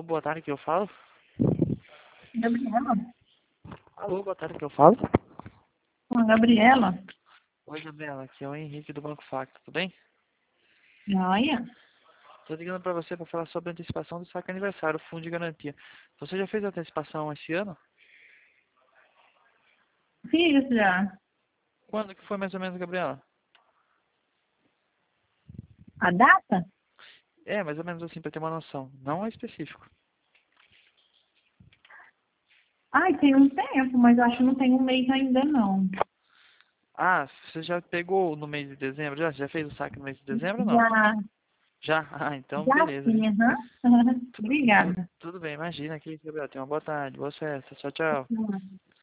Alô, boa tarde, que eu falo? Gabriela? Alô, boa tarde, que eu falo? Gabriela? Oi, Gabriela, aqui é o Henrique do Banco Facto, tudo bem? Joia? Tô ligando pra você pra falar sobre a antecipação do saque aniversário, fundo de garantia. Você já fez a antecipação esse ano? Fiz já. Quando que foi mais ou menos, Gabriela? A data? É, mais ou menos assim, pra ter uma noção. Não é específico. Ai, tem um tempo, mas eu acho que não tem um mês ainda não. Ah, você já pegou no mês de dezembro? Já fez o saque no mês de dezembro ou não? Já, Já? Ah, então já beleza. sim, aham. Obrigada. Tudo bem, imagina aqui, Gabriela. Tenha uma boa tarde, boas festas. Tchau, tchau.